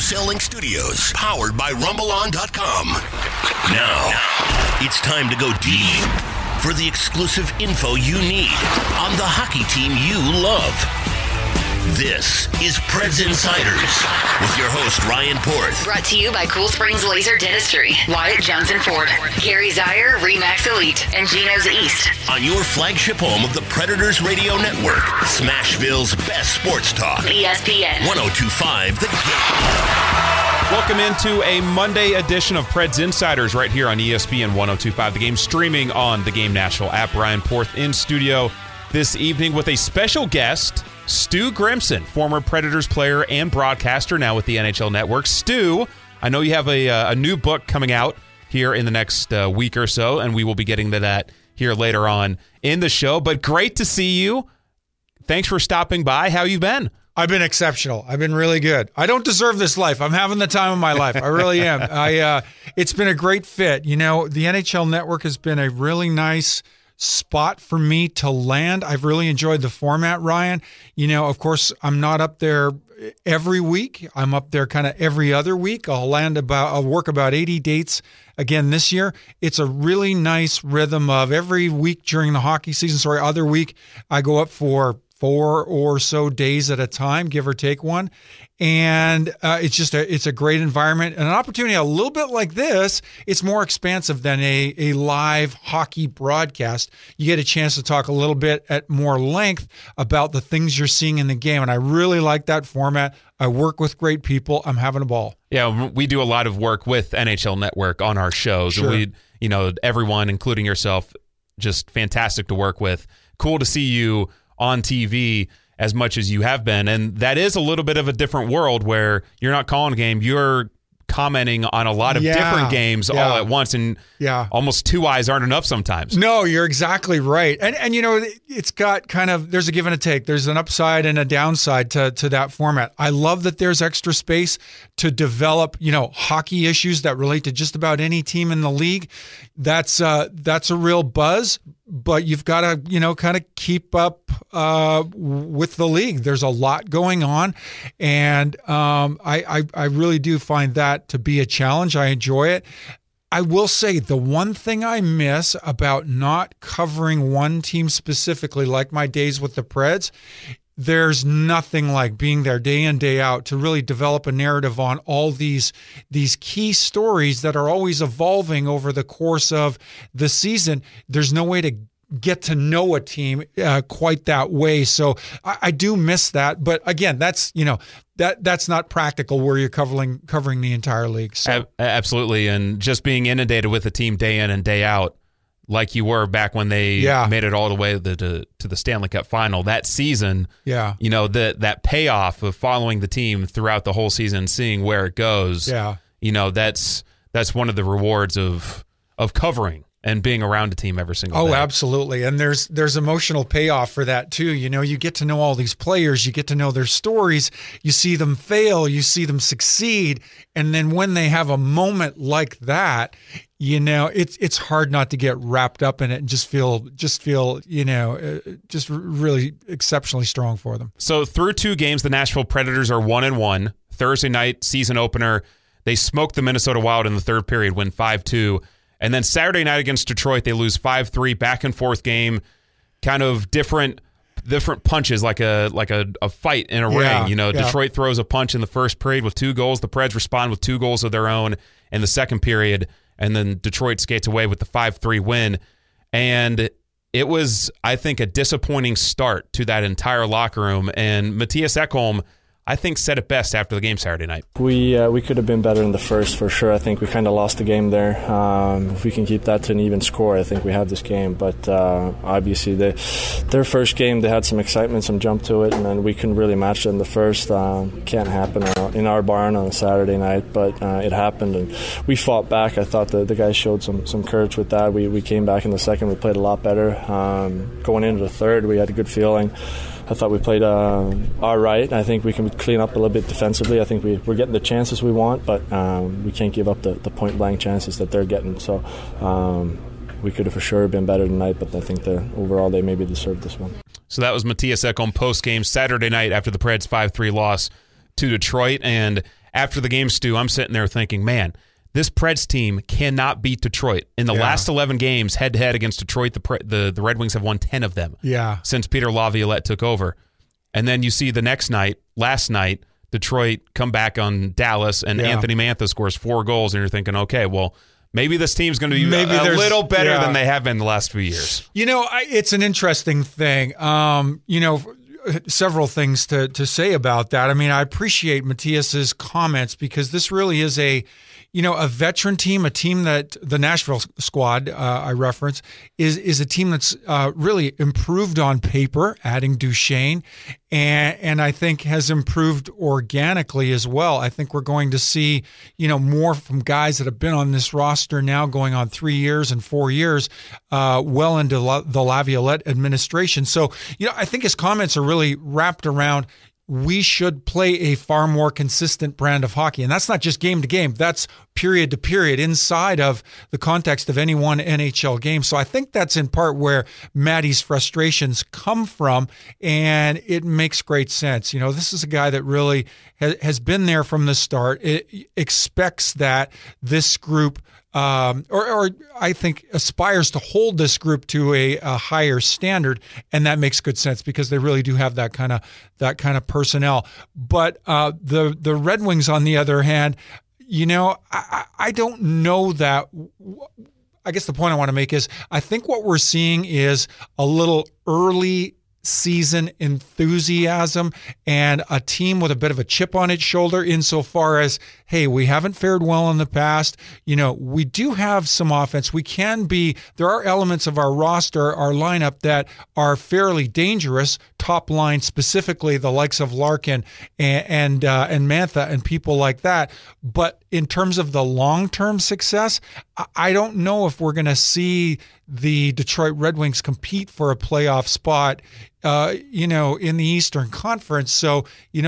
Wholesaling Studios, powered by RumbleOn.com. Now, it's time to go deep for the exclusive info you need on the hockey team you love. This is Preds Insiders with your host, Ryan Porth. Brought to you by Cool Springs Laser Dentistry, Wyatt Johnson Ford, Gary Zier, Remax Elite, and Geno's East. On your flagship home of the Predators Radio Network, Smashville's best sports talk. ESPN 102.5 The Game. Welcome into a Monday edition of Preds Insiders right here on ESPN 102.5 The Game, streaming on the Game National app. Ryan Porth in studio this evening with a special guest, Stu Grimson, former Predators player and broadcaster, now with the NHL Network. Stu, I know you have a new book coming out here in the next week or so, and we will be getting to that here later on in the show. But great to see you. Thanks for stopping by. How you been? I've been exceptional. I've been really good. I don't deserve this life. I'm having the time of my life. I really am. It's been a great fit. You know, the NHL Network has been a really nice spot for me to land. I've really enjoyed the format, Ryan. You know, of course, I'm not up there every week. I'm up there kind of every other week. I'll work about 80 dates again this year. It's a really nice rhythm of every week during the hockey season. Other week, I go up for 4 or so days at a time, give or take one. And it's a great environment and an opportunity a little bit like this. It's more expansive than a live hockey broadcast. You get a chance to talk a little bit at more length about the things you're seeing in the game. And I really like that format. I work with great people. I'm having a ball. Yeah, we do a lot of work with NHL Network on our shows. Sure. And everyone, including yourself, just fantastic to work with. Cool to see you on TV as much as you have been. And that is a little bit of a different world where you're not calling a game, you're commenting on a lot of different games all at once, and almost two eyes aren't enough sometimes. No, you're exactly right. And you know, it's got there's a give and a take. There's an upside and a downside to that format. I love that there's extra space to develop, hockey issues that relate to just about any team in the league. That's a real buzz. But you've got to, kind of keep up with the league. There's a lot going on, and I really do find that to be a challenge. I enjoy it. I will say the one thing I miss about not covering one team specifically, like my days with the Preds, there's nothing like being there day in, day out to really develop a narrative on all these key stories that are always evolving over the course of the season. There's no way to get to know a team quite that way. So I do miss that. But again, that's not practical where you're covering the entire league. So. Absolutely. And just being inundated with a team day in and day out, like you were back when they made it all the way to the Stanley Cup final that season. Yeah. That payoff of following the team throughout the whole season, seeing where it goes. Yeah. That's one of the rewards of covering and being around a team every single day. Oh, absolutely. And there's emotional payoff for that too. You get to know all these players, you get to know their stories, you see them fail, you see them succeed, and then when they have a moment like that, it's hard not to get wrapped up in it and just feel really exceptionally strong for them. So through 2 games, the Nashville Predators are 1-1. Thursday night season opener, they smoked the Minnesota Wild in the third period, win 5-2. And then Saturday night against Detroit, they lose 5-3, back and forth game, kind of different punches, like a fight in a ring. Detroit throws a punch in the first period with 2 goals. The Preds respond with 2 goals of their own in the second period, and then Detroit skates away with the 5-3 win. And it was, I think, a disappointing start to that entire locker room. And Mattias Ekholm, I think, said it best after the game Saturday night. We could have been better in the first, for sure. I think we kind of lost the game there. If we can keep that to an even score, I think we have this game. But obviously, their first game, they had some excitement, some jump to it, and then we couldn't really match it in the first. Can't happen in our barn on a Saturday night, but it happened, and we fought back. I thought the guys showed some courage with that. We came back in the second. We played a lot better. Going into the third, we had a good feeling. I thought we played all right. I think we can clean up a little bit defensively. I think we're getting the chances we want, but we can't give up the point-blank chances that they're getting. So we could have for sure been better tonight, but I think overall they maybe deserved this one. So that was Mattias Ekholm post-game Saturday night after the Preds' 5-3 loss to Detroit. And after the game, Stu, I'm sitting there thinking, man, this Preds team cannot beat Detroit. In the last 11 games, head-to-head against Detroit, the Red Wings have won 10 of them since Peter Laviolette took over. And then you see the next night, last night, Detroit come back on Dallas, and Anthony Mantha scores 4 goals, and you're thinking, okay, well, maybe this team's going to be a little better than they have been the last few years. It's an interesting thing. Several things to say about that. I mean, I appreciate Matthias's comments because this really is a veteran team, a team that the Nashville squad I reference is a team that's really improved on paper, adding Duchesne, and I think has improved organically as well. I think we're going to see more from guys that have been on this roster now going on 3 years and 4 years, well into the Laviolette administration. So I think his comments are really wrapped around, we should play a far more consistent brand of hockey. And that's not just game to game. That's period to period inside of the context of any one NHL game. So I think that's in part where Matty's frustrations come from, and it makes great sense. This is a guy that really has been there from the start. It expects that this group or I think aspires to hold this group to a higher standard, and that makes good sense because they really do have that kind of personnel. But the Red Wings, on the other hand, I don't know that. I guess the point I want to make is I think what we're seeing is a little early season enthusiasm and a team with a bit of a chip on its shoulder insofar as, hey, we haven't fared well in the past. We do have some offense. There are elements of our roster, our lineup that are fairly dangerous, top line specifically, the likes of Larkin and Mantha and people like that. But in terms of the long-term success, I don't know if we're going to see the Detroit Red Wings compete for a playoff spot, in the Eastern Conference. So,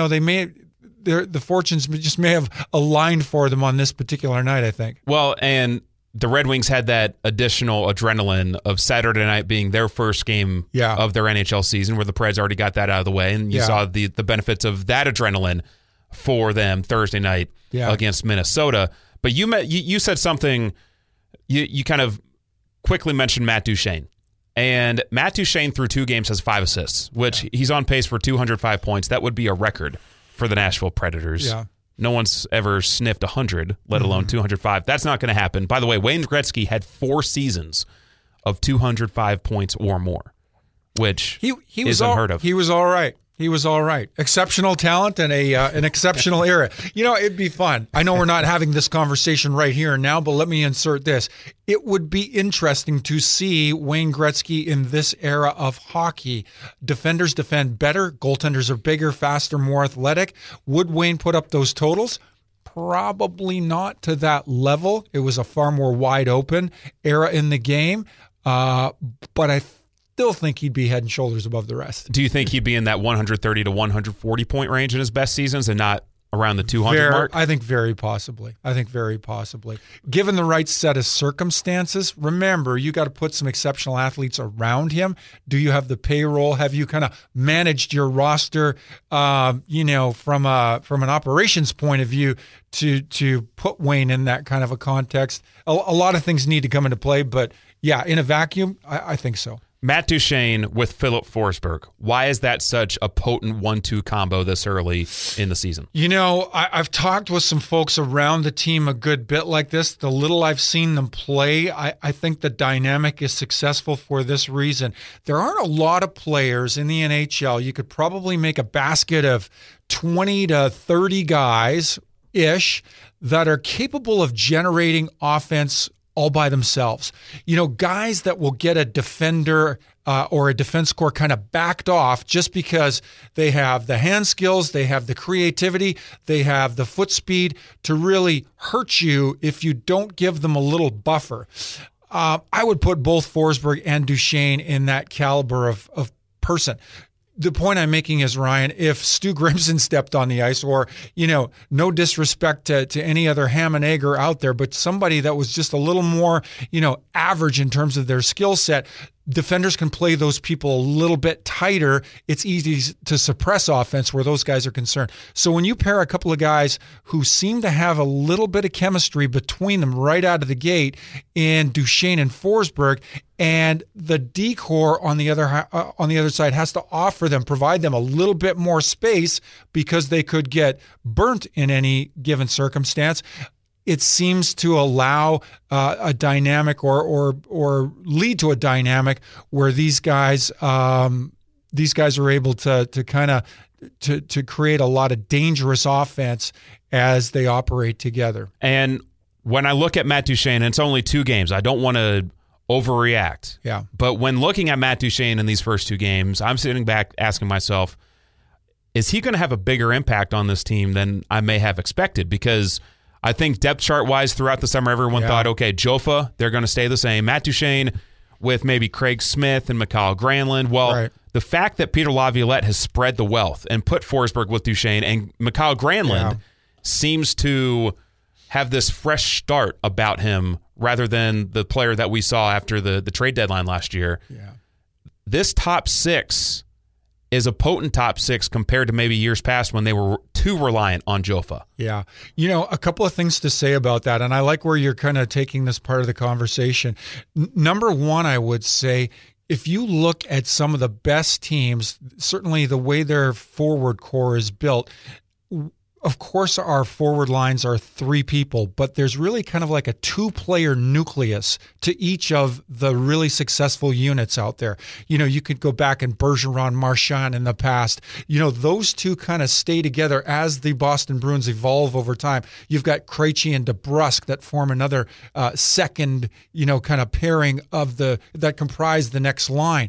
the fortunes just may have aligned for them on this particular night, I think. Well, and the Red Wings had that additional adrenaline of Saturday night being their first game of their NHL season, where the Preds already got that out of the way, and you saw the benefits of that adrenaline for them Thursday night against Minnesota. But you said something, you kind of quickly mentioned Matt Duchesne. And Matt Duchesne through 2 games has 5 assists, which he's on pace for 205 points. That would be a record for the Nashville Predators. Yeah. No one's ever sniffed 100, let alone 205. That's not going to happen. By the way, Wayne Gretzky had 4 seasons of 205 points or more, which is unheard of. He was all right. He was all right. Exceptional talent and an exceptional era. It'd be fun. I know we're not having this conversation right here and now, but let me insert this. It would be interesting to see Wayne Gretzky in this era of hockey. Defenders defend better. Goaltenders are bigger, faster, more athletic. Would Wayne put up those totals? Probably not to that level. It was a far more wide open era in the game. But I still think he'd be head and shoulders above the rest. Do you think he'd be in that 130 to 140 point range in his best seasons and not around the 200 mark? I think very possibly. Given the right set of circumstances, remember, you got to put some exceptional athletes around him. Do you have the payroll? Have you kind of managed your roster, from an operations point of view to put Wayne in that kind of a context? A lot of things need to come into play, but yeah, in a vacuum, I think so. Matt Duchesne with Philip Forsberg. Why is that such a potent 1-2 combo this early in the season? I've talked with some folks around the team a good bit like this. The little I've seen them play, I think the dynamic is successful for this reason. There aren't a lot of players in the NHL. You could probably make a basket of 20 to 30 guys-ish that are capable of generating offense all by themselves. Guys that will get a defender or a defense core kind of backed off just because they have the hand skills, they have the creativity, they have the foot speed to really hurt you if you don't give them a little buffer. I would put both Forsberg and Duchesne in that caliber of person. The point I'm making is, Ryan, if Stu Grimson stepped on the ice, or, no disrespect to any other ham and egger out there, but somebody that was just a little more, average in terms of their skill set, defenders can play those people a little bit tighter. It's easy to suppress offense where those guys are concerned. So when you pair a couple of guys who seem to have a little bit of chemistry between them right out of the gate in Duchene and Forsberg, and the D-core on the other side has to provide them a little bit more space because they could get burnt in any given circumstance. It seems to allow a dynamic or lead to a dynamic where these guys are able to kind of to create a lot of dangerous offense as they operate together. And when I look at Matt Duchene, and it's only 2 games, I don't want to overreact. Yeah. But when looking at Matt Duchene in these first 2 games, I'm sitting back asking myself, is he going to have a bigger impact on this team than I may have expected? Because I think depth chart-wise throughout the summer, everyone thought, okay, Jofa, they're going to stay the same. Matt Duchene with maybe Craig Smith and Mikael Granlund. Well, the fact that Peter Laviolette has spread the wealth and put Forsberg with Duchene and Mikael Granlund seems to have this fresh start about him rather than the player that we saw after the trade deadline last year. Yeah. This top 6 is a potent top 6 compared to maybe years past when they were too reliant on Jofa. Yeah. A couple of things to say about that, and I like where you're kind of taking this part of the conversation. Number one, I would say, if you look at some of the best teams, certainly the way their forward core is built, of course, our forward lines are 3 people, but there's really kind of like a 2-player nucleus to each of the really successful units out there. You could go back and Bergeron, Marchand in the past. Those 2 kind of stay together as the Boston Bruins evolve over time. You've got Krejci and DeBrusk that form another second, kind of pairing of that comprise the next line.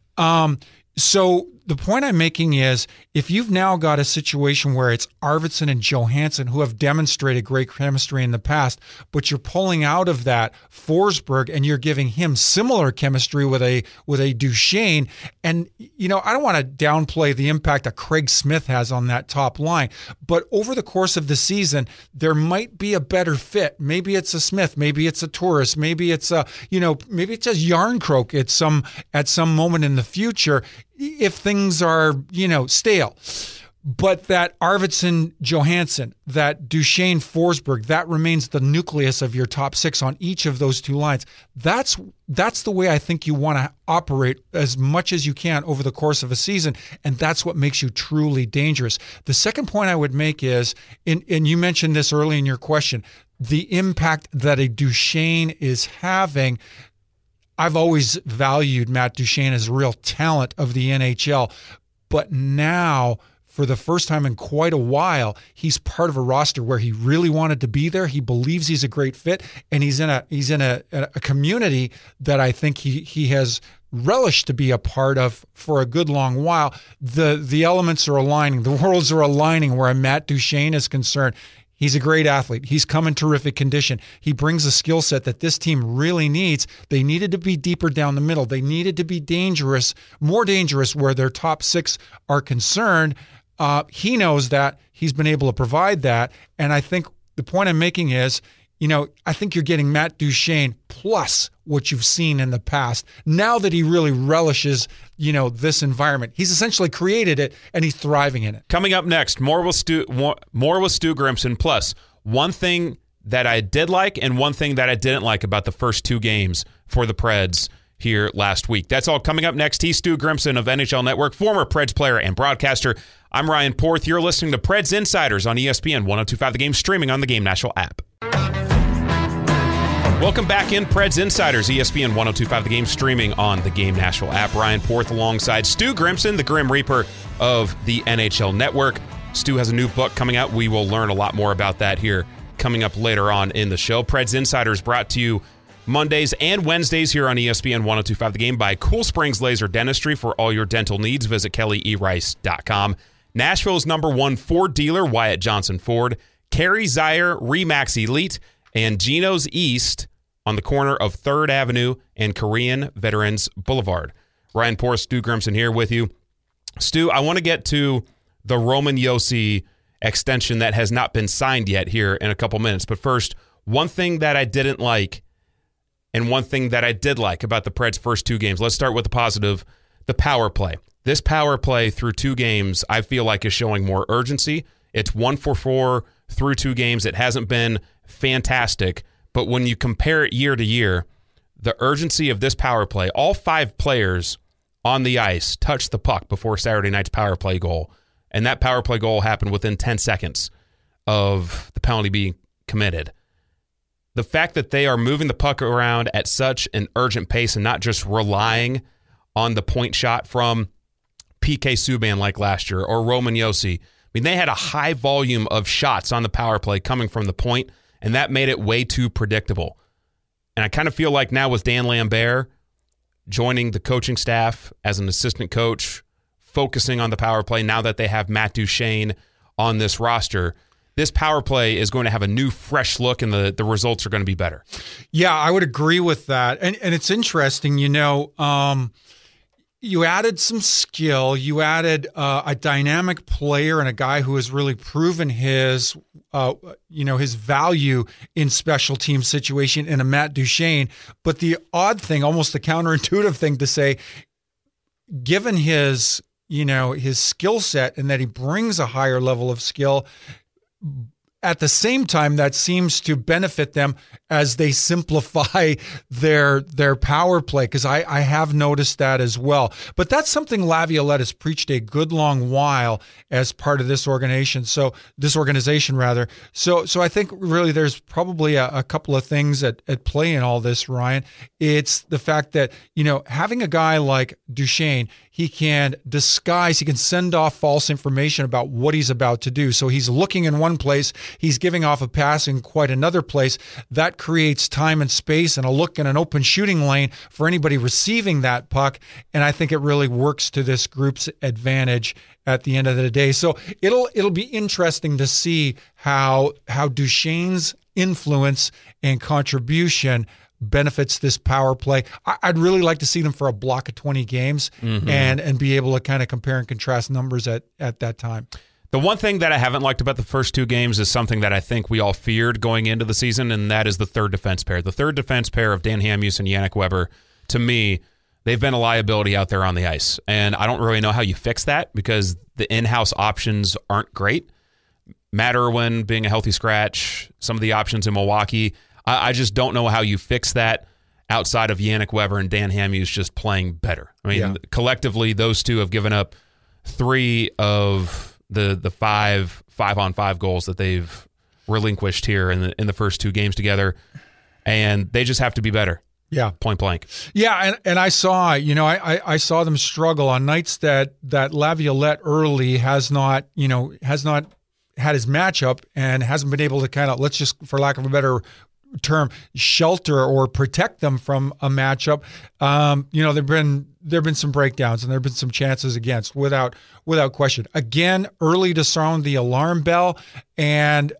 So the point I'm making is, if you've now got a situation where it's Arvidsson and Johansson who have demonstrated great chemistry in the past, but you're pulling out of that Forsberg and you're giving him similar chemistry with a Duchene, and I don't want to downplay the impact that Craig Smith has on that top line, but over the course of the season, there might be a better fit. Maybe it's a Smith, maybe it's a Torres, maybe it's a maybe it's a Yarncroke at some moment in the future, if things are, stale. But that Arvidsson Johansson, that Duchene Forsberg, that remains the nucleus of your top 6 on each of those 2 lines. That's the way I think you want to operate as much as you can over the course of a season, and that's what makes you truly dangerous. The second point I would make is, and you mentioned this early in your question, the impact that a Duchene is having. I've always valued Matt Duchene as a real talent of the NHL, but now, for the first time in quite a while, he's part of a roster where he really wanted to be there. He believes he's a great fit, and he's in a community that I think he has relished to be a part of for a good long while. The elements are aligning, the worlds are aligning where Matt Duchene is concerned. He's a great athlete. He's come in terrific condition. He brings a skill set that this team really needs. They needed to be deeper down the middle. They needed to be dangerous, more dangerous where their top 6 are concerned. He knows that. He's been able to provide that. And I think the point I'm making is, I think you're getting Matt Duchene plus what you've seen in the past. Now that he really relishes, this environment, he's essentially created it and he's thriving in it. Coming up next, more with Stu Grimson. Plus, one thing that I did like and one thing that I didn't like about the first 2 games for the Preds here last week. That's all coming up next. He's Stu Grimson of NHL Network, former Preds player and broadcaster. I'm Ryan Porth. You're listening to Preds Insiders on ESPN 102.5 The Game, streaming on the Game Nashville app. Welcome back in, Preds Insiders, ESPN 102.5 The Game, streaming on the Game Nashville app. Ryan Porth alongside Stu Grimson, the Grim Reaper of the NHL Network. Stu has a new book coming out. We will learn a lot more about that here coming up later on in the show. Preds Insiders brought to you Mondays and Wednesdays here on ESPN 102.5 The Game by Cool Springs Laser Dentistry. For all your dental needs, visit KellyERice.com. Nashville's #1 Ford dealer, Wyatt Johnson Ford. Kerry Zier, RE/MAX Elite, and Geno's East on the corner of 3rd Avenue and Korean Veterans Boulevard. Ryan Porth, Stu Grimson here with you. Stu, I want to get to the Roman Josi extension that has not been signed yet here in a couple minutes. But first, one thing that I didn't like And one thing that I did like about the Preds' first 2 games, let's start with the positive, the power play. This power play through 2 games, I feel like is showing more urgency. It's 1-for-4 through 2 games. It hasn't been fantastic, but when you compare it year to year, the urgency of this power play, all 5 players on the ice touched the puck before Saturday night's power play goal, and that power play goal happened within 10 seconds of the penalty being committed. The fact that they are moving the puck around at such an urgent pace and not just relying on the point shot from PK Subban like last year or Roman Josi. I mean, they had a high volume of shots on the power play coming from the point, and that made it way too predictable. And I kind of feel like now with Dan Lambert joining the coaching staff as an assistant coach, focusing on the power play, now that they have Matt Duchene on this roster, this power play is going to have a new, fresh look, and the results are going to be better. Yeah, I would agree with that. And it's interesting, you added some skill. You added a dynamic player and a guy who has really proven his value in special team situation in a Matt Duchene. But the odd thing, almost the counterintuitive thing to say, given his skill set and that he brings a higher level of skill, at the same time, that seems to benefit them as they simplify their power play, because I have noticed that as well. But that's something Laviolette has preached a good long while as part of this organization. So I think really there's probably a couple of things at play in all this, Ryan. It's the fact that, having a guy like Duchene, he can disguise, he can send off false information about what he's about to do. So he's looking in one place, he's giving off a pass in quite another place. That creates time and space and a look in an open shooting lane for anybody receiving that puck. And I think it really works to this group's advantage at the end of the day. So it'll be interesting to see how Duchene's influence and contribution benefits this power play. I'd really like to see them for a block of 20 games and be able to kind of compare and contrast numbers at that time. The one thing that I haven't liked about the first 2 games is something that I think we all feared going into the season, and that is the third defense pair. The third defense pair of Dan Hamhuis and Yannick Weber, to me, they've been a liability out there on the ice. And I don't really know how you fix that because the in-house options aren't great. Matt Irwin being a healthy scratch, some of the options in Milwaukee, I just don't know how you fix that outside of Yannick Weber and Dan Hamhuis just playing better. I mean, collectively, those 2 have given up 3 of the 5 5-on-5 goals that they've relinquished here in the first 2 games together, and they just have to be better. Yeah, point blank. Yeah, and I saw, I saw them struggle on nights that Laviolette early has not had his matchup and hasn't been able to kind of, let's just, for lack of a better term, shelter or protect them from a matchup. There've been some breakdowns and there've been some chances against, without question. Again, early to sound the alarm bell, and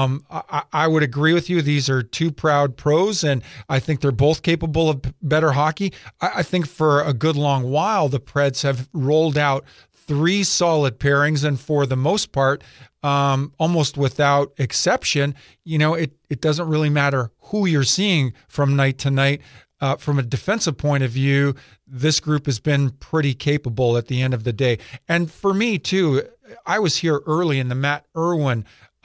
I would agree with you. These are 2 proud pros, and I think they're both capable of better hockey. I think for a good long while, the Preds have rolled out 3 solid pairings, and for the most part, almost without exception, it doesn't really matter who you're seeing from night to night. From a defensive point of view, this group has been pretty capable at the end of the day. And for me too, I was here early in Matt Irwin's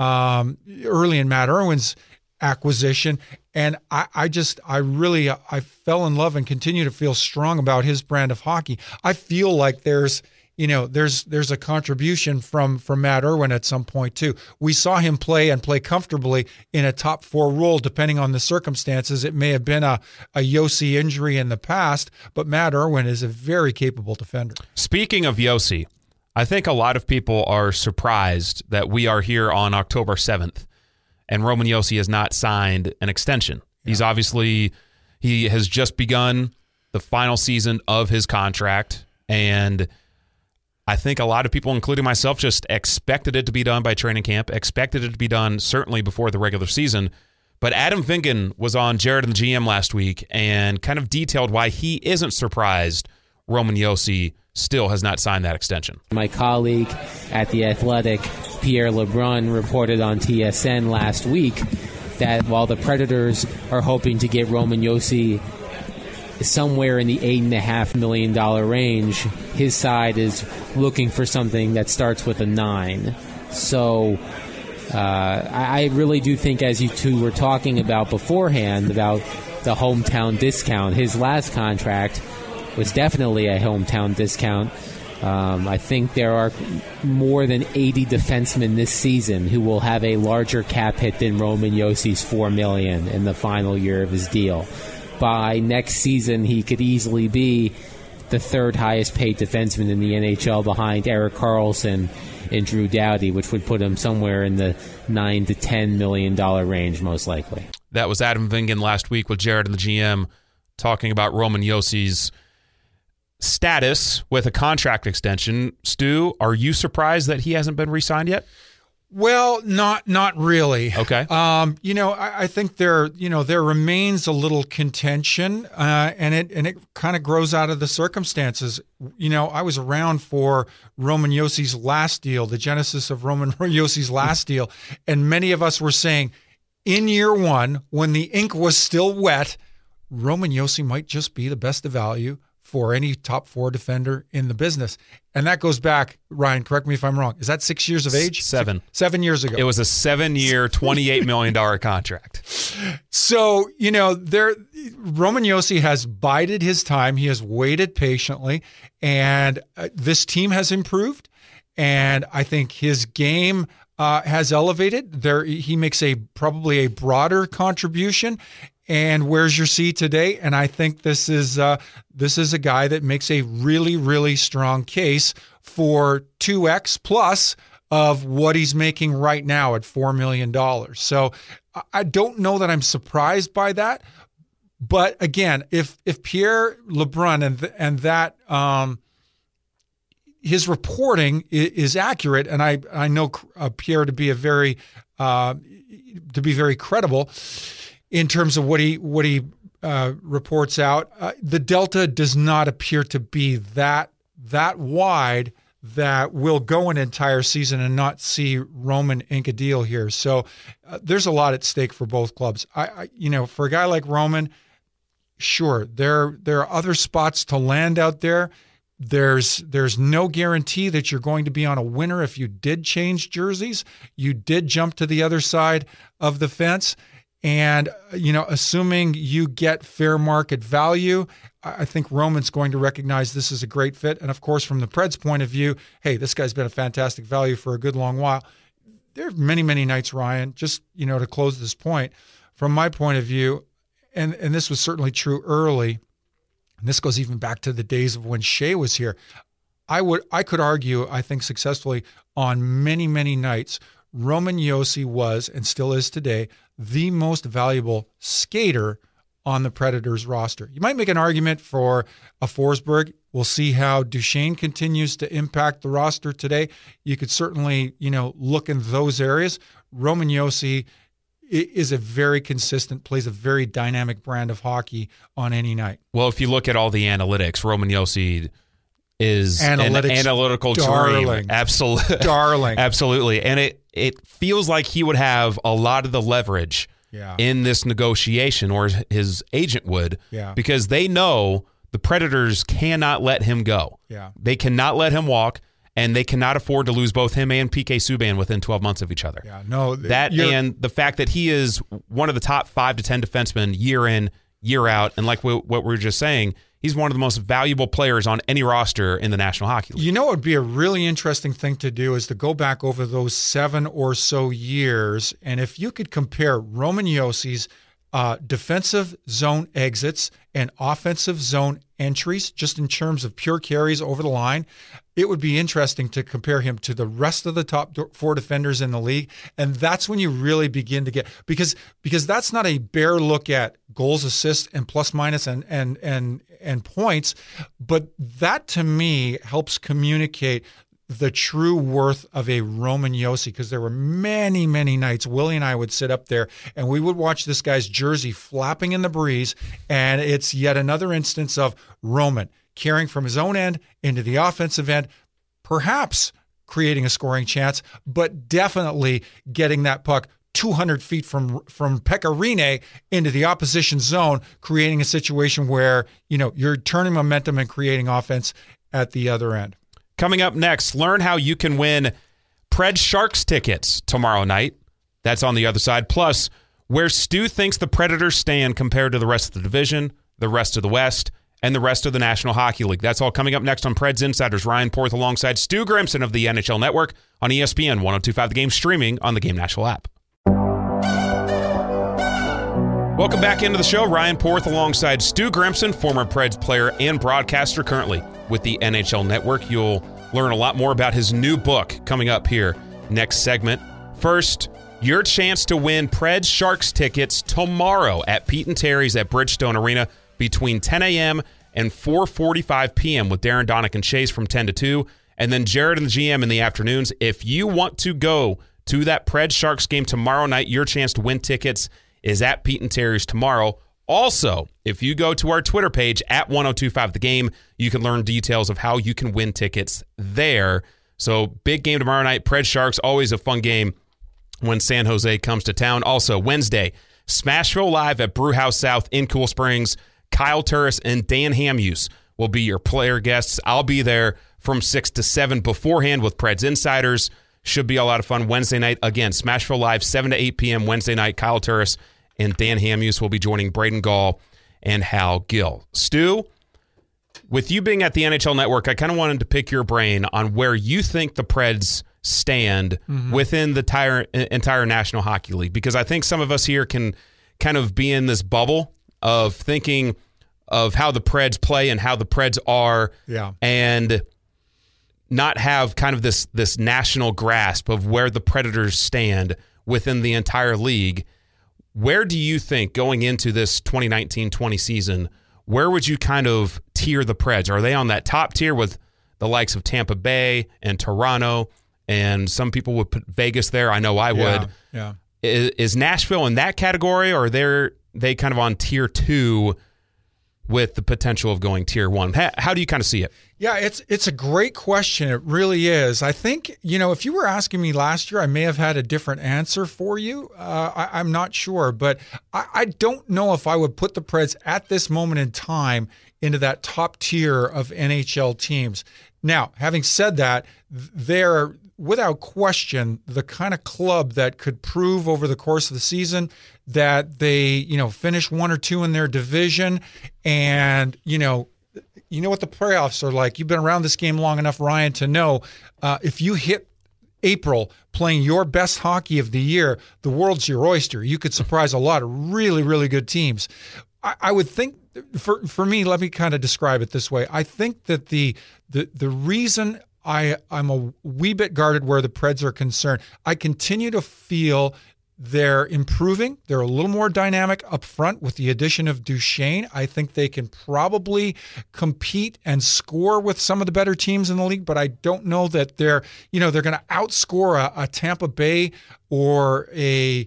acquisition, and I fell in love and continue to feel strong about his brand of hockey. I feel like there's a contribution from Matt Irwin at some point too. We saw him play comfortably in a top 4 role, depending on the circumstances. It may have been a Josi injury in the past, but Matt Irwin is a very capable defender. Speaking of Josi, I think a lot of people are surprised that we are here on October 7th and Roman Josi has not signed an extension. Yeah. He has just begun the final season of his contract, and I think a lot of people, including myself, just expected it to be done by training camp, expected it to be done certainly before the regular season. But Adam Vingan was on Jared and the GM last week and kind of detailed why he isn't surprised Roman Josi still has not signed that extension. My colleague at The Athletic, Pierre LeBrun, reported on TSN last week that while the Predators are hoping to get Roman Josi somewhere in the $8.5 million range, his side is looking for something that starts with a 9. So I really do think, as you two were talking about beforehand, about the hometown discount, his last contract was definitely a hometown discount. I think there are more than 80 defensemen this season who will have a larger cap hit than Roman Josi's $4 million in the final year of his deal. By next season, he could easily be the third highest paid defenseman in the NHL behind Erik Karlsson and Drew Doughty, which would put him somewhere in the $9 to $10 million range, most likely. That was Adam Vingan last week with Jared and the GM talking about Roman Josi's status with a contract extension. Stu, are you surprised that he hasn't been re-signed yet? Well, not really. Okay. I think there remains a little contention, and it kind of grows out of the circumstances. I was around for Roman Josi's last deal, the genesis of Roman Josi's last deal, and many of us were saying, in year one, when the ink was still wet, Roman Josi might just be the best of value for any top 4 defender in the business. And that goes back, Ryan, correct me if I'm wrong, is that 6 years of age? 7. 7 years ago. It was a 7-year, $28 million contract. So, Roman Josi has bided his time. He has waited patiently, and this team has improved, and I think his game has elevated. He makes probably a broader contribution. And where's your seat today? And I think this is a guy that makes a really, really strong case for 2x plus of what he's making right now at $4 million. So I don't know that I'm surprised by that. But again, if Pierre LeBrun and that his reporting is accurate, and I know Pierre to be very credible in terms of what he reports out, the delta does not appear to be that wide that we'll go an entire season and not see Roman ink a deal here. So there's a lot at stake for both clubs. For a guy like Roman, sure, there are other spots to land out there. There's no guarantee that you're going to be on a winner if you did change jerseys. You did jump to the other side of the fence. And, assuming you get fair market value, I think Roman's going to recognize this is a great fit. And, of course, from the Preds' point of view, hey, this guy's been a fantastic value for a good long while. There are many, many nights, Ryan, just, to close this point, from my point of view, and this was certainly true early, and this goes even back to the days of when Shea was here, I could argue, I think successfully, on many, many nights, Roman Josi was, and still is today, the most valuable skater on the Predators roster. You might make an argument for a Forsberg. We'll see how Duchesne continues to impact the roster today. You could certainly, look in those areas. Roman Josi is a very consistent, plays a very dynamic brand of hockey on any night. Well, if you look at all the analytics, Roman Josi is an analytical dream. Absolutely. Darling. Absolutely. And it feels like he would have a lot of the leverage in this negotiation, or his agent would, because they know the Predators cannot let him go. Yeah. They cannot let him walk, and they cannot afford to lose both him and PK Subban within 12 months of each other. Yeah, no, and the fact that he is one of the top 5 to 10 defensemen year in, year out, and like what we were just saying, he's one of the most valuable players on any roster in the National Hockey League. What would be a really interesting thing to do is to go back over those 7 or so years, and if you could compare Roman Josi's defensive zone exits and offensive zone entries, just in terms of pure carries over the line, it would be interesting to compare him to the rest of the top 4 defenders in the league. And that's when you really begin to get, because that's not a bare look at goals, assists, and plus minus and points, but that to me helps communicate the true worth of a Roman Josi, because there were many, many nights Willie and I would sit up there and we would watch this guy's jersey flapping in the breeze, and it's yet another instance of Roman carrying from his own end into the offensive end, perhaps creating a scoring chance, but definitely getting that puck 200 feet from Pekka Rinne into the opposition zone, creating a situation where, you're turning momentum and creating offense at the other end. Coming up next, learn how you can win Pred Sharks tickets tomorrow night. That's on the other side. Plus, where Stu thinks the Predators stand compared to the rest of the division, the rest of the West, and the rest of the National Hockey League. That's all coming up next on Preds Insiders. Ryan Porth alongside Stu Grimson of the NHL Network on ESPN 102.5 The Game, streaming on the Game Nashville app. Welcome back into the show. Ryan Porth alongside Stu Grimson, former Preds player and broadcaster, currently with the NHL Network. You'll learn a lot more about his new book coming up here next segment. First, your chance to win Preds Sharks tickets tomorrow at Pete and Terry's at Bridgestone Arena between 10 a.m. and 4:45 p.m. with Darren Donick and Chase from 10 to 2, and then Jared and the GM in the afternoons. If you want to go to that Preds Sharks game tomorrow night, your chance to win tickets is at Pete and Terry's tomorrow. Also, if you go to our Twitter page at 1025 The Game, you can learn details of how you can win tickets there. So big game tomorrow night, Preds Sharks, always a fun game when San Jose comes to town. Also, Wednesday, Smashville Live at Brewhouse South in Cool Springs. Kyle Turris and Dan Hamhuis will be your player guests. I'll be there from 6 to 7 beforehand with Preds Insiders. Should be a lot of fun. Wednesday night, again, Smashville Live, 7 to 8 p.m. Wednesday night. Kyle Turris and Dan Hamhuis will be joining Braden Gall and Hal Gill. Stu, with you being at the NHL Network, I kind of wanted to pick your brain on where you think the Preds stand within the entire National Hockey League, because I think some of us here can kind of be in this bubble of thinking of how the Preds play and how the Preds are, and not have kind of this national grasp of where the Predators stand within the entire league. Where do you think, going into this 2019-20 season, where would you kind of tier the Preds? Are they on that top tier with the likes of Tampa Bay and Toronto, and some people would put Vegas there? I know I would. Yeah. Is Nashville in that category, or are they kind of on tier 2 with the potential of going tier 1? How do you kind of see it? Yeah, it's a great question. It really is. I think, if you were asking me last year, I may have had a different answer for you. I'm not sure, but I don't know if I would put the Preds at this moment in time into that top tier of NHL teams. Now, having said that, they're without question the kind of club that could prove over the course of the season that they, finish 1 or 2 in their division, and, you know what the playoffs are like. You've been around this game long enough, Ryan, to know if you hit April playing your best hockey of the year, the world's your oyster. You could surprise a lot of really, really good teams. I would think, for me, let me kind of describe it this way. I think that the reason I'm a wee bit guarded where the Preds are concerned, I continue to feel they're improving. They're a little more dynamic up front with the addition of Duchesne. I think they can probably compete and score with some of the better teams in the league, but I don't know that they're going to outscore a Tampa Bay or a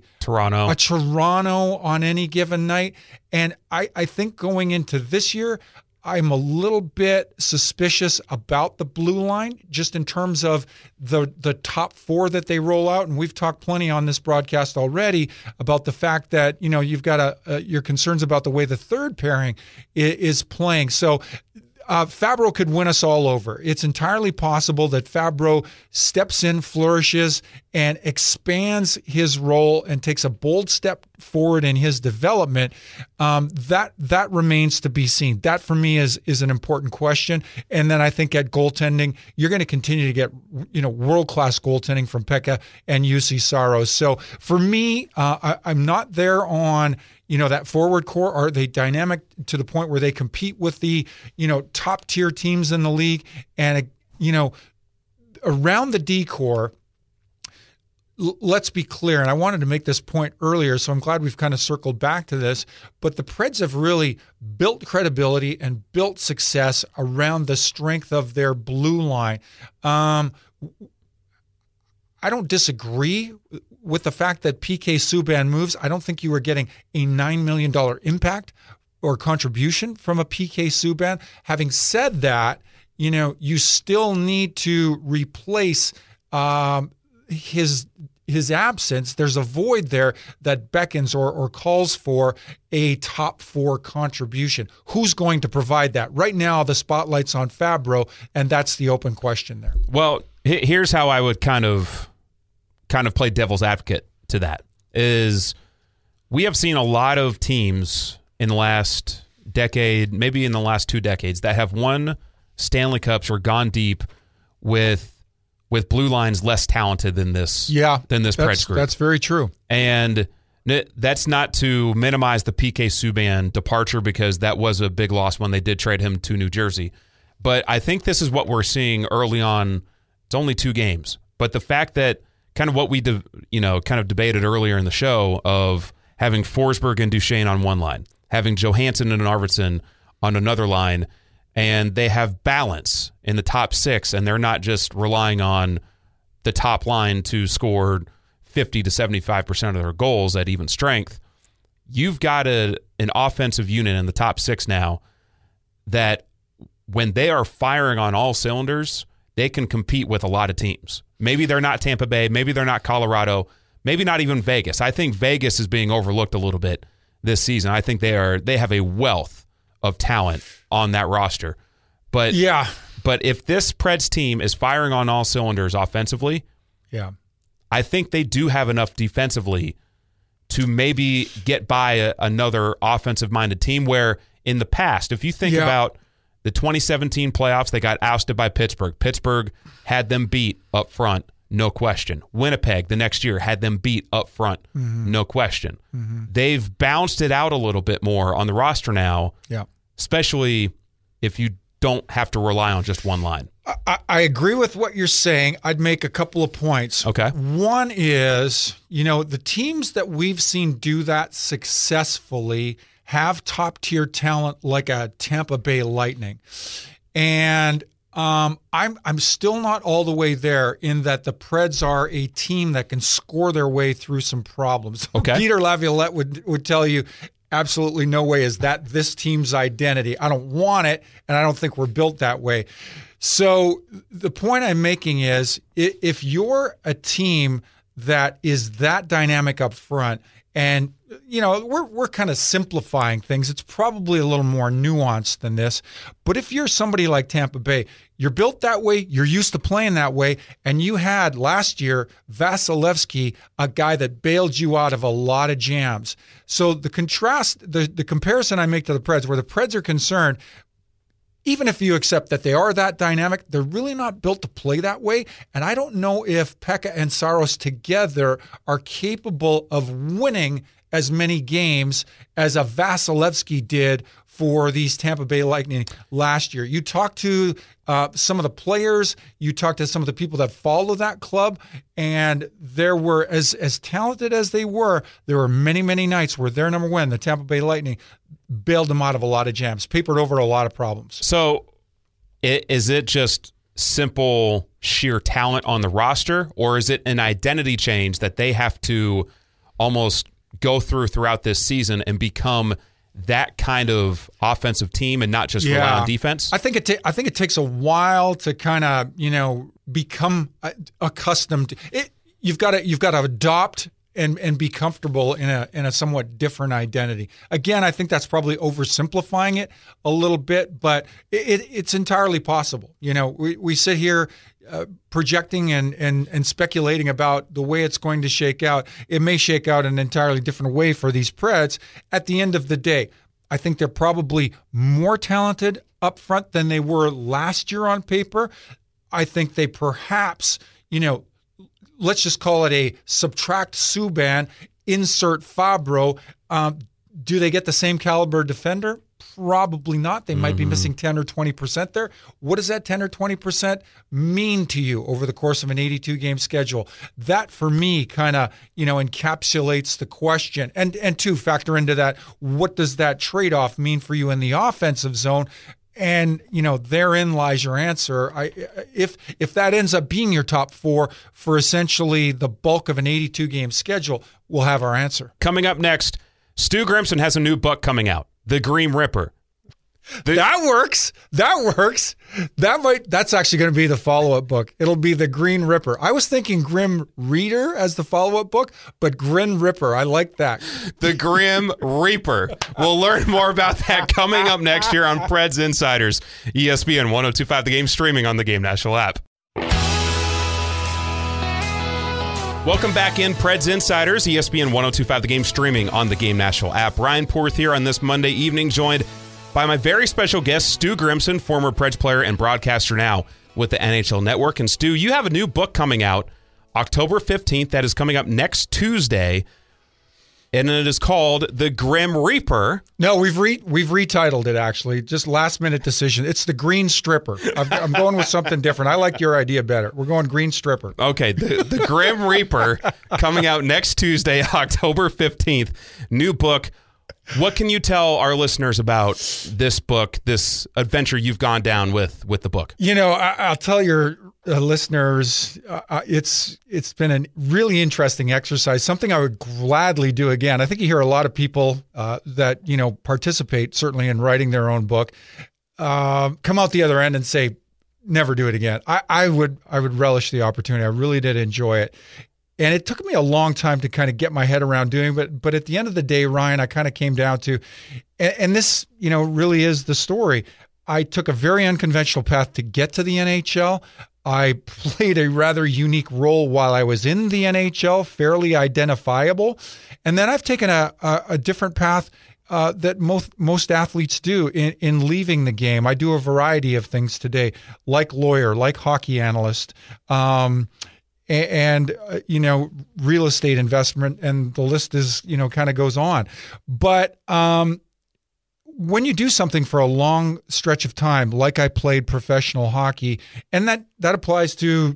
Toronto on any given night. And I think going into this year, I'm a little bit suspicious about the blue line, just in terms of the top 4 that they roll out. And we've talked plenty on this broadcast already about the fact that, you've got your concerns about the way the third pairing is playing. So Fabro could win us all over. It's entirely possible that Fabro steps in, flourishes, and expands his role and takes a bold step forward in his development. That remains to be seen. That, for me, is an important question. And then I think at goaltending, you're going to continue to get world-class goaltending from Pekka and Jussi Saros. So for me, I'm not there on that forward core. Are they dynamic to the point where they compete with the, top tier teams in the league? And, around the D core, let's be clear, and I wanted to make this point earlier, so I'm glad we've kind of circled back to this, but the Preds have really built credibility and built success around the strength of their blue line. I don't disagree with the fact that PK Subban moves. I don't think you were getting a $9 million impact or contribution from a PK Subban. Having said that, you still need to replace his his absence, there's a void there that beckons or calls for a top 4 contribution. Who's going to provide that? Right now, the spotlight's on Fabro, and that's the open question there. Well, here's how I would kind of play devil's advocate to that. Is we have seen a lot of teams in the last decade, maybe in the last 2 decades, that have won Stanley Cups or gone deep with blue lines less talented than this Preds group. That's very true. And that's not to minimize the PK Subban departure, because that was a big loss when they did trade him to New Jersey. But I think this is what we're seeing early on. It's only 2 games. But the fact that kind of what we kind of debated earlier in the show of having Forsberg and Duchesne on one line, having Johansson and Arvidsson on another line, and they have balance in the top 6, and they're not just relying on the top line to score 50 to 75% of their goals at even strength. You've got an offensive unit in the top 6 now that when they are firing on all cylinders, they can compete with a lot of teams. Maybe they're not Tampa Bay, maybe they're not Colorado, maybe not even Vegas. I think Vegas is being overlooked a little bit this season. I think they have a wealth of talent on that roster. But if this Preds team is firing on all cylinders offensively, I think they do have enough defensively to maybe get by another offensive-minded team, where in the past, if you think about the 2017 playoffs, they got ousted by Pittsburgh. Pittsburgh had them beat up front, no question. Winnipeg the next year had them beat up front, no question. They've bounced it out a little bit more on the roster now, especially if you don't have to rely on just one line. I agree with what you're saying. I'd make a couple of points. Okay. One is, the teams that we've seen do that successfully have top-tier talent like a Tampa Bay Lightning. And I'm still not all the way there in that the Preds are a team that can score their way through some problems. Okay. Peter Laviolette would tell you, absolutely no way is that this team's identity. I don't want it, and I don't think we're built that way. So the point I'm making is, if you're a team that is that dynamic up front, and we're kind of simplifying things, it's probably a little more nuanced than this. But if you're somebody like Tampa Bay, you're built that way, you're used to playing that way, and you had last year Vasilevsky, a guy that bailed you out of a lot of jams. So the contrast, the comparison I make to the Preds, where the Preds are concerned, even if you accept that they are that dynamic, they're really not built to play that way. And I don't know if Pekka and Saros together are capable of winning as many games as a Vasilevsky did for these Tampa Bay Lightning last year. You talk to some of the players, you talk to some of the people that follow that club, and there were, as talented as they were, there were many, many nights where their number one, the Tampa Bay Lightning, bailed them out of a lot of jams, papered over a lot of problems. So is it just simple sheer talent on the roster, or is it an identity change that they have to almost go throughout this season and become that kind of offensive team and not just rely on defense? I think it takes a while to kind of become accustomed to it. You've got to adopt and be comfortable in a somewhat different identity. Again, I think that's probably oversimplifying it a little bit, but it's entirely possible. We sit here projecting and speculating about the way it's going to shake out. It may shake out in an entirely different way for these Preds. At the end of the day, I think they're probably more talented up front than they were last year on paper. I think they perhaps, let's just call it a subtract Subban, insert Fabro. Do they get the same caliber defender? Probably not. They might be missing 10 or 20% there. What does that 10 or 20% mean to you over the course of an 82-game schedule? That, for me, kind of, encapsulates the question. And two, factor into that, what does that trade-off mean for you in the offensive zone? And, therein lies your answer. If that ends up being your top 4 for essentially the bulk of an 82-game schedule, we'll have our answer. Coming up next, Stu Grimson has a new book coming out, The Green Ripper. That works. That's actually going to be the follow-up book. It'll be The Green Ripper. I was thinking Grim Reader as the follow-up book, but Grim Ripper. I like that. The Grim Reaper. We'll learn more about that coming up next year on Preds Insiders. ESPN 102.5 The Game, streaming on the Game National app. Welcome back in, Preds Insiders. ESPN 102.5 The Game, streaming on the Game National app. Ryan Porth here on this Monday evening, joined by my very special guest, Stu Grimson, former Preds player and broadcaster now with the NHL Network. And Stu, you have a new book coming out October 15th that is coming up next Tuesday, and it is called The Grim Reaper. No, we've retitled it, actually. Just last-minute decision. It's The Green Stripper. I'm going with something different. I like your idea better. We're going Green Stripper. Okay, the Grim Reaper coming out next Tuesday, October 15th. New book. What can you tell our listeners about this book, this adventure you've gone down with the book? You know, I'll tell your listeners, it's been a really interesting exercise, something I would gladly do again. I think you hear a lot of people that, participate certainly in writing their own book, come out the other end and say, never do it again. I would relish the opportunity. I really did enjoy it. And it took me a long time to kind of get my head around doing it. But at the end of the day, Ryan, I kind of came down to, and this, really is the story. I took a very unconventional path to get to the NHL. I played a rather unique role while I was in the NHL, fairly identifiable. And then I've taken a different path that most athletes do in leaving the game. I do a variety of things today, like lawyer, like hockey analyst, and real estate investment, and the list is, kind of goes on. But when you do something for a long stretch of time, like I played professional hockey, and that applies to,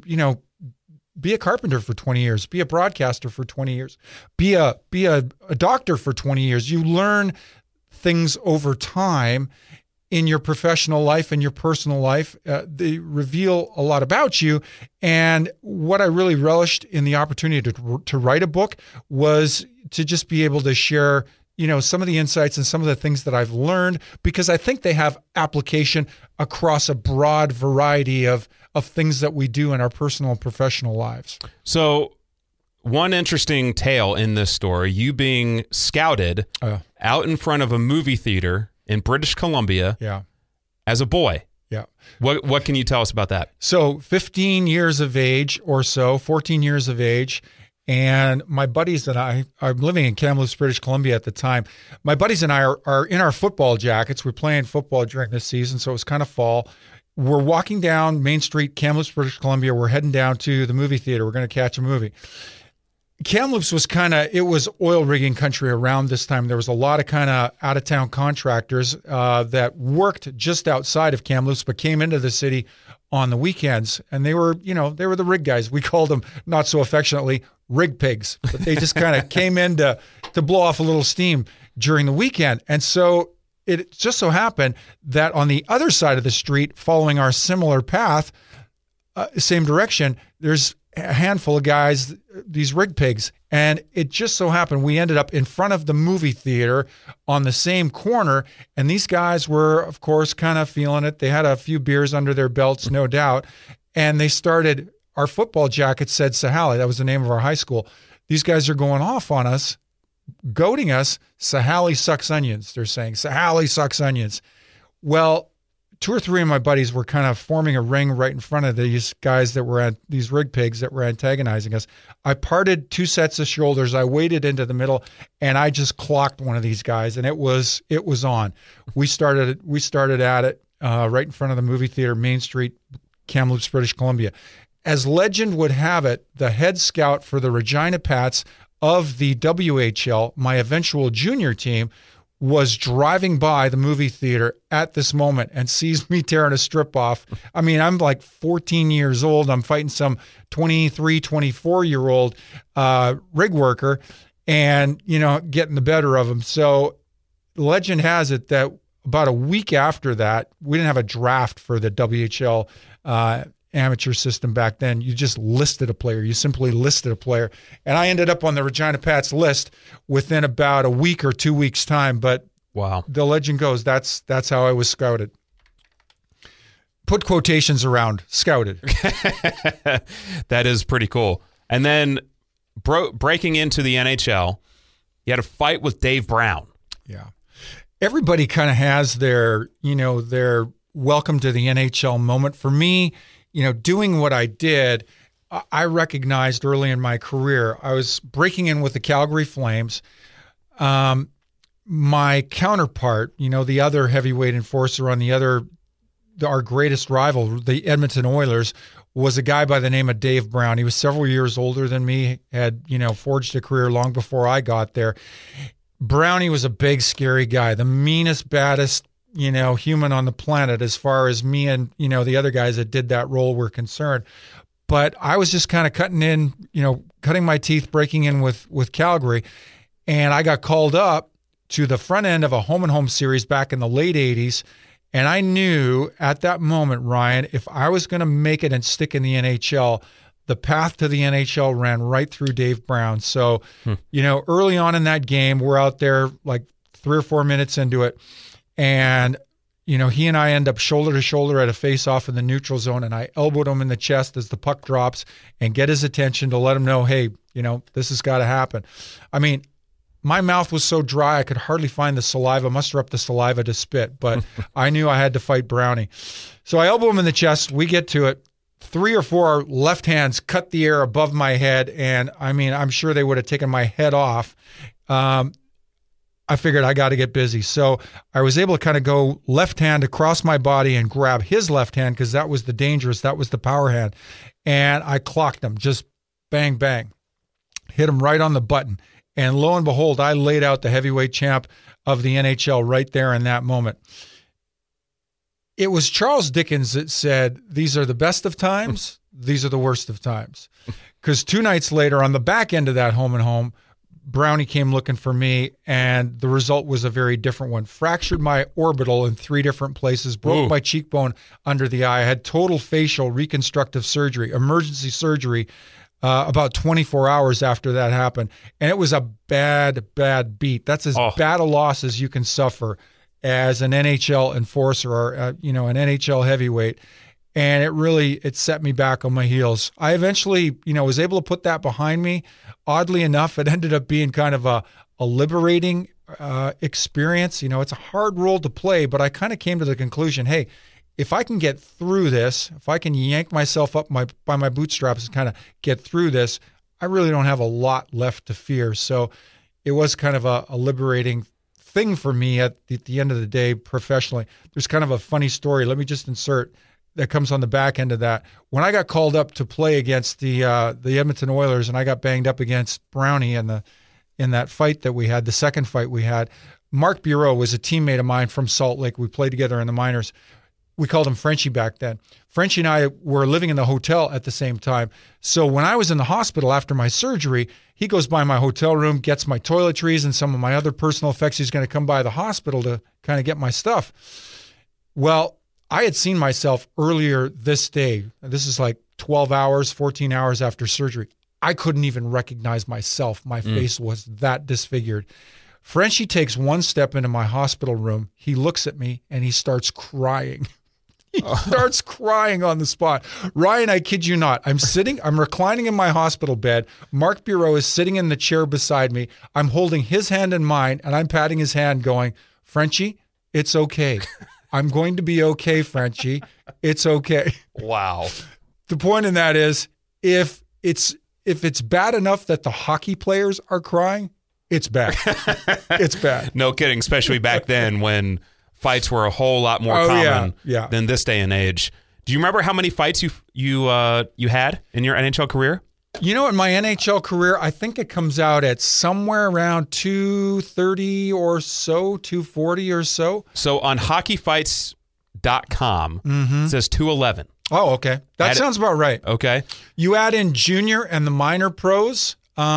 be a carpenter for 20 years, be a broadcaster for 20 years, be a doctor for 20 years. You learn things over time in your professional life and your personal life. They reveal a lot about you. And what I really relished in the opportunity to write a book was to just be able to share, some of the insights and some of the things that I've learned, because I think they have application across a broad variety of things that we do in our personal and professional lives. So one interesting tale in this story, you being scouted out in front of a movie theater in British Columbia as a boy. Yeah. What can you tell us about that? So 15 years of age or so, 14 years of age, and my buddies and I'm living in Kamloops, British Columbia at the time. My buddies and I are in our football jackets. We're playing football during this season, so it was kind of fall. We're walking down Main Street, Kamloops, British Columbia. We're heading down to the movie theater. We're going to catch a movie. Kamloops was it was oil rigging country around this time. There was a lot of kind of out-of-town contractors that worked just outside of Kamloops, but came into the city on the weekends. And they were the rig guys. We called them, not so affectionately, rig pigs. But they just kind of came in to blow off a little steam during the weekend. And so it just so happened that on the other side of the street, following our similar path, same direction, there's a handful of guys, these rig pigs, and it just so happened we ended up in front of the movie theater on the same corner, and these guys were, of course, kind of feeling it. They had a few beers under their belts, no doubt, and they started, our football jacket said Sahali, that was the name of our high school. These guys are going off on us, goading us. Sahali sucks onions, they're saying. Sahali sucks onions. Well, 2 or 3 of my buddies were kind of forming a ring right in front of these guys that were these rig pigs that were antagonizing us. I parted 2 sets of shoulders. I waded into the middle, and I just clocked one of these guys, and it was on. We started at it right in front of the movie theater, Main Street, Kamloops, British Columbia. As legend would have it, the head scout for the Regina Pats of the WHL, my eventual junior team, was driving by the movie theater at this moment and sees me tearing a strip off. I mean, I'm like 14 years old. I'm fighting some 23, 24-year-old rig worker and, getting the better of him. So legend has it that about a week after that, we didn't have a draft for the WHL amateur system back then. You just listed a player. You simply listed a player. And I ended up on the Regina Pats list within about a week or 2 weeks' time. But Wow. The legend goes that's how I was scouted. Put quotations around scouted. That is pretty cool. And then breaking into the NHL, you had a fight with Dave Brown. Yeah. Everybody kind of has their welcome to the NHL moment. For me, doing what I did, I recognized early in my career, I was breaking in with the Calgary Flames. My counterpart, the other heavyweight enforcer on our greatest rival, the Edmonton Oilers, was a guy by the name of Dave Brown. He was several years older than me, had, forged a career long before I got there. Brownie was a big, scary guy, the meanest, baddest, human on the planet as far as me and, the other guys that did that role were concerned. But I was just kind of cutting my teeth, breaking in with Calgary. And I got called up to the front end of a home-and-home series back in the late 80s. And I knew at that moment, Ryan, if I was going to make it and stick in the NHL, the path to the NHL ran right through Dave Brown. So, early on in that game, we're out there like 3 or 4 minutes into it. And, he and I end up shoulder to shoulder at a face-off in the neutral zone. And I elbowed him in the chest as the puck drops and get his attention to let him know, hey, this has got to happen. I mean, my mouth was so dry I could hardly find the saliva, muster up the saliva to spit, but I knew I had to fight Brownie. So I elbow him in the chest. We get to it. 3 or 4 left hands cut the air above my head, and I'm sure they would have taken my head off. I figured I got to get busy. So I was able to kind of go left hand across my body and grab his left hand because that was that was the power hand. And I clocked him, just bang, bang. Hit him right on the button. And lo and behold, I laid out the heavyweight champ of the NHL right there in that moment. It was Charles Dickens that said, these are the best of times, these are the worst of times. Because 2 nights later, on the back end of that home and home, Brownie came looking for me, and the result was a very different one. Fractured my orbital in 3 different places, broke my cheekbone under the eye. I had total facial reconstructive surgery, emergency surgery, about 24 hours after that happened. And it was a bad, bad beat. That's as bad a loss as you can suffer as an NHL enforcer or, an NHL heavyweight. And it set me back on my heels. I eventually, was able to put that behind me. Oddly enough, it ended up being kind of a liberating experience. It's a hard role to play, but I kind of came to the conclusion, hey, if I can get through this, if I can yank myself up by my bootstraps and kind of get through this, I really don't have a lot left to fear. So it was kind of a liberating thing for me at the end of the day professionally. There's kind of a funny story. Let me just insert that comes on the back end of that. When I got called up to play against the Edmonton Oilers and I got banged up against Brownie in that fight that we had, the second fight we had, Mark Bureau was a teammate of mine from Salt Lake. We played together in the minors. We called him Frenchie back then. Frenchie and I were living in the hotel at the same time. So when I was in the hospital after my surgery, he goes by my hotel room, gets my toiletries and some of my other personal effects. He's going to come by the hospital to kind of get my stuff. Well, I had seen myself earlier this day. This is like 12 hours, 14 hours after surgery. I couldn't even recognize myself. My face was that disfigured. Frenchie takes one step into my hospital room. He looks at me and he starts crying. He starts crying on the spot. Ryan, I kid you not. I'm reclining in my hospital bed. Mark Bureau is sitting in the chair beside me. I'm holding his hand in mine, and I'm patting his hand going, Frenchie, it's okay. I'm going to be okay, Frenchie. It's okay. Wow. The point in that is, if it's bad enough that the hockey players are crying, it's bad. It's bad. No kidding, especially back then when fights were a whole lot more common than this day and age. Do you remember how many fights you had in your NHL career? In my NHL career, I think it comes out at somewhere around 230 or so, 240 or so. So on hockeyfights.com, it says 211. Oh, okay. That sounds about right. Okay. You add in junior and the minor pros.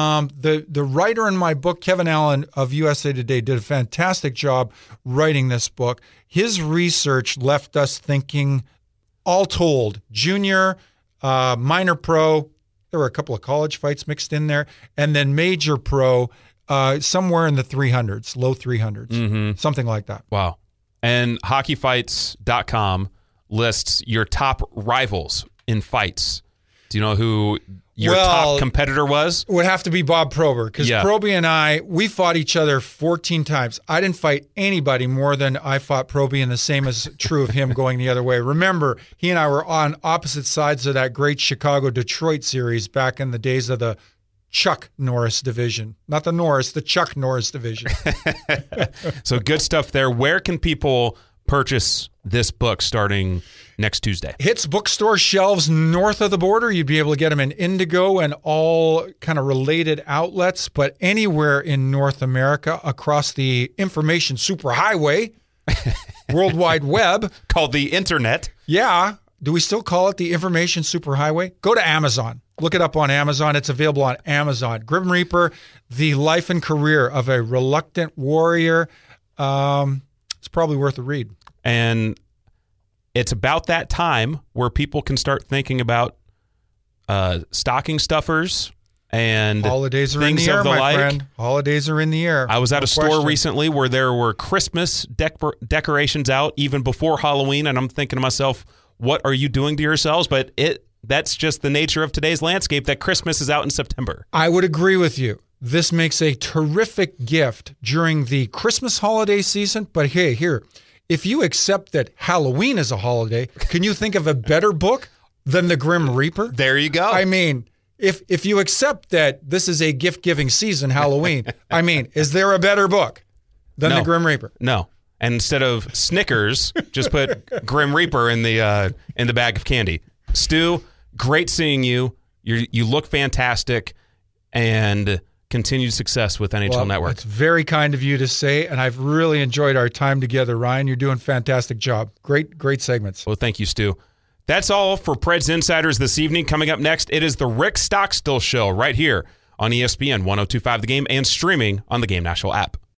The writer in my book, Kevin Allen of USA Today, did a fantastic job writing this book. His research left us thinking, all told, junior, minor pro, there were a couple of college fights mixed in there, and then major pro, somewhere in the 300s, low 300s, something like that. Wow. And hockeyfights.com lists your top rivals in fights. Do you know who your top competitor was? It would have to be Bob Prober, because Proby and I, we fought each other 14 times. I didn't fight anybody more than I fought Proby, and the same is true of him going the other way. Remember, he and I were on opposite sides of that great Chicago-Detroit series back in the days of the Chuck Norris division. Not the Norris, the Chuck Norris division. So good stuff there. Where can people purchase this book starting next Tuesday? Hits bookstore shelves north of the border. You'd be able to get them in Indigo and all kind of related outlets, but anywhere in North America across the information superhighway, World Wide Web. Called the Internet. Yeah. Do we still call it the information superhighway? Go to Amazon. Look it up on Amazon. It's available on Amazon. Grim Reaper, the life and career of a reluctant warrior. It's probably worth a read. And it's about that time where people can start thinking about stocking stuffers and holidays are in the air, my friend. Holidays are in the air. I was at a store recently where there were Christmas decorations out even before Halloween, and I'm thinking to myself, what are you doing to yourselves? But that's just the nature of today's landscape, that Christmas is out in September. I would agree with you. This makes a terrific gift during the Christmas holiday season. But hey, here, if you accept that Halloween is a holiday, can you think of a better book than The Grim Reaper? There you go. I mean, if you accept that this is a gift-giving season, Halloween, I mean, is there a better book than The Grim Reaper? No. And instead of Snickers, just put Grim Reaper in the bag of candy. Stu, great seeing you. You look fantastic, and continued success with NHL Network. It's very kind of you to say, and I've really enjoyed our time together, Ryan. You're doing a fantastic job. Great segments. Well, thank you, Stu. That's all for Preds Insiders this evening. Coming up next, it is the Rick Stockstill Show right here on ESPN 102.5 The Game and streaming on the Game Nashville app.